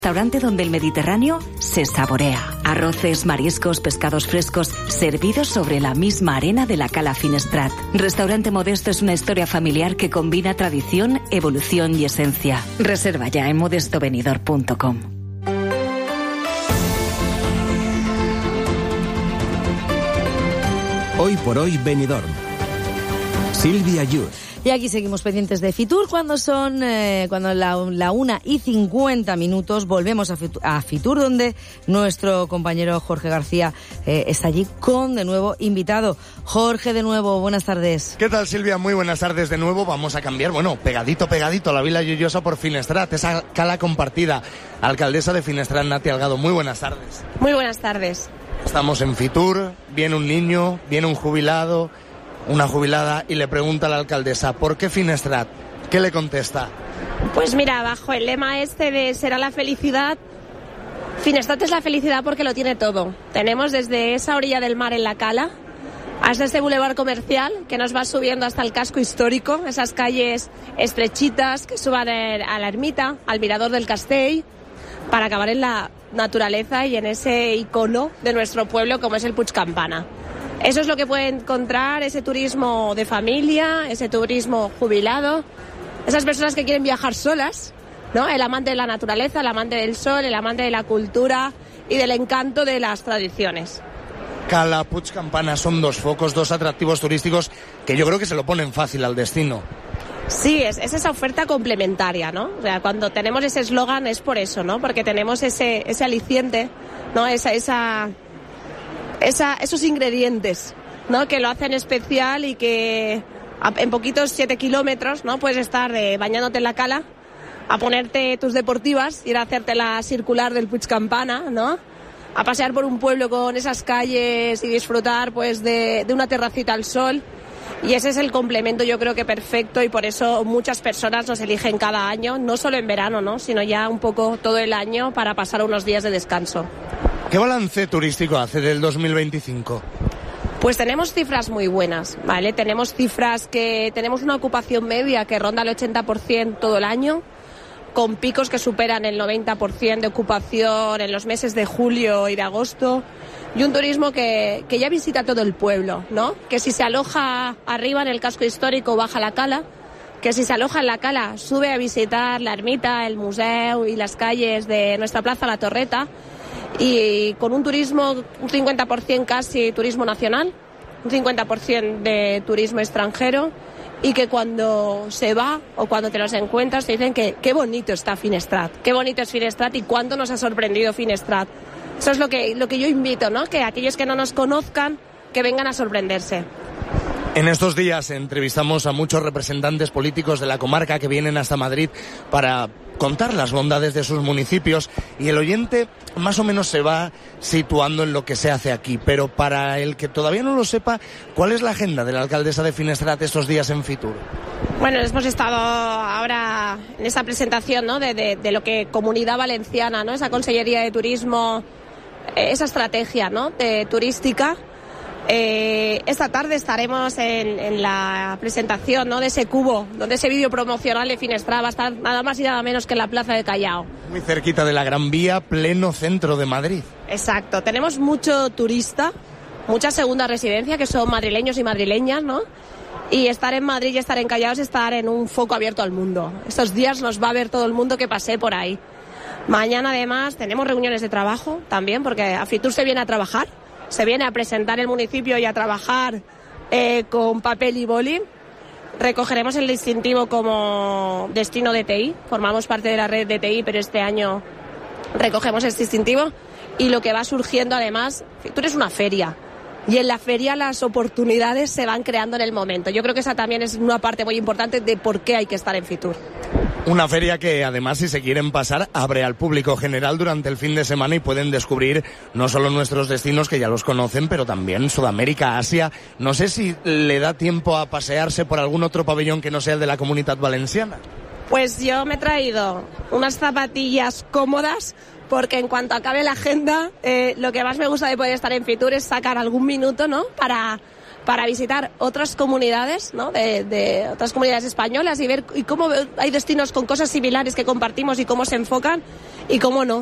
Restaurante donde el Mediterráneo se saborea. Arroces, mariscos, pescados frescos, servidos sobre la misma arena de la Cala Finestrat. Restaurante Modesto es una historia familiar que combina tradición, evolución y esencia. Reserva ya en modestovenidor.com. Hoy por hoy Benidorm. Silvia Yud. Y aquí seguimos pendientes de Fitur cuando son cuando la 1:50 volvemos a Fitur, donde nuestro compañero Jorge García está allí con de nuevo invitado. Jorge, de nuevo, buenas tardes. ¿Qué tal, Silvia? Muy buenas tardes de nuevo. Vamos a cambiar, pegadito la Vila Lloyosa por Finestrat, esa cala compartida. Alcaldesa de Finestrat, Nati Algado, muy buenas tardes. Muy buenas tardes. Estamos en Fitur, viene un niño, viene un jubilado, una jubilada, y le pregunta a la alcaldesa, ¿por qué Finestrat? ¿Qué le contesta? Pues mira, bajo el lema de será la felicidad, Finestrat es la felicidad porque lo tiene todo. Tenemos desde esa orilla del mar en la cala hasta este bulevar comercial que nos va subiendo hasta el casco histórico, esas calles estrechitas que suban a la ermita, al mirador del Castell, para acabar en la naturaleza y en ese icono de nuestro pueblo como es el Puig Campana. Eso es lo que puede encontrar ese turismo de familia, ese turismo jubilado, esas personas que quieren viajar solas, ¿no? El amante de la naturaleza, el amante del sol, el amante de la cultura y del encanto de las tradiciones. Cala, Puig Campana son dos focos, dos atractivos turísticos que yo creo que se lo ponen fácil al destino. Sí, es esa oferta complementaria, ¿no? O sea, cuando tenemos ese eslogan es por eso, ¿no? Porque tenemos ese aliciente, ¿no? Esos ingredientes, ¿no? Que lo hacen especial y que en poquitos 7 kilómetros, ¿no? Puedes estar bañándote en la cala, a ponerte tus deportivas, ir a hacerte la circular del Puig Campana, ¿no? A pasear por un pueblo con esas calles y disfrutar pues de una terracita al sol. Y ese es el complemento, yo creo que perfecto, y por eso muchas personas nos eligen cada año, no solo en verano, ¿no? Sino ya un poco todo el año para pasar unos días de descanso. ¿Qué balance turístico hace del 2025? Pues tenemos cifras muy buenas, ¿vale? Tenemos cifras que tenemos una ocupación media que ronda el 80% todo el año, con picos que superan el 90% de ocupación en los meses de julio y de agosto, y un turismo que ya visita todo el pueblo, ¿no? Que si se aloja arriba en el casco histórico baja a la cala, que si se aloja en la cala sube a visitar la ermita, el museo y las calles de nuestra plaza La Torreta, y con un turismo, un 50% casi turismo nacional, un 50% de turismo extranjero, y que cuando se va o cuando te los encuentras te dicen que qué bonito está Finestrat, qué bonito es Finestrat y cuánto nos ha sorprendido Finestrat. Eso es lo que yo invito, ¿no? Que aquellos que no nos conozcan, que vengan a sorprenderse. En estos días entrevistamos a muchos representantes políticos de la comarca que vienen hasta Madrid para contar las bondades de sus municipios, y el oyente más o menos se va situando en lo que se hace aquí. Pero para el que todavía no lo sepa, ¿cuál es la agenda de la alcaldesa de Finestrat estos días en Fitur? Bueno, hemos estado ahora en esa presentación, ¿no? de lo que Comunidad Valenciana, ¿no? Esa Consellería de Turismo, esa estrategia, ¿no? turística. Esta tarde estaremos en la presentación, ¿no? De ese cubo, donde ese vídeo promocional de Finestrat va a estar nada más y nada menos que en la Plaza de Callao. Muy cerquita de la Gran Vía, pleno centro de Madrid. Exacto, tenemos mucho turista, mucha segunda residencia que son madrileños y madrileñas, ¿no? Y estar en Madrid y estar en Callao es estar en un foco abierto al mundo. Estos días nos va a ver todo el mundo que pase por ahí. Mañana además tenemos reuniones de trabajo también, porque a Fitur se viene a trabajar. Se viene a presentar el municipio y a trabajar con papel y boli. Recogeremos el distintivo como destino DTI. Formamos parte de la red DTI, pero este año recogemos este distintivo. Y lo que va surgiendo además, Fitur es una feria. Y en la feria las oportunidades se van creando en el momento. Yo creo que esa también es una parte muy importante de por qué hay que estar en Fitur. Una feria que además, si se quieren pasar, abre al público general durante el fin de semana y pueden descubrir no solo nuestros destinos, que ya los conocen, pero también Sudamérica, Asia. No sé si le da tiempo a pasearse por algún otro pabellón que no sea el de la Comunitat Valenciana. Pues yo me he traído unas zapatillas cómodas, porque en cuanto acabe la agenda, lo que más me gusta de poder estar en Fitur es sacar algún minuto, ¿no? Para para visitar otras comunidades, ¿no? de otras comunidades españolas y ver y cómo hay destinos con cosas similares que compartimos y cómo se enfocan y cómo no.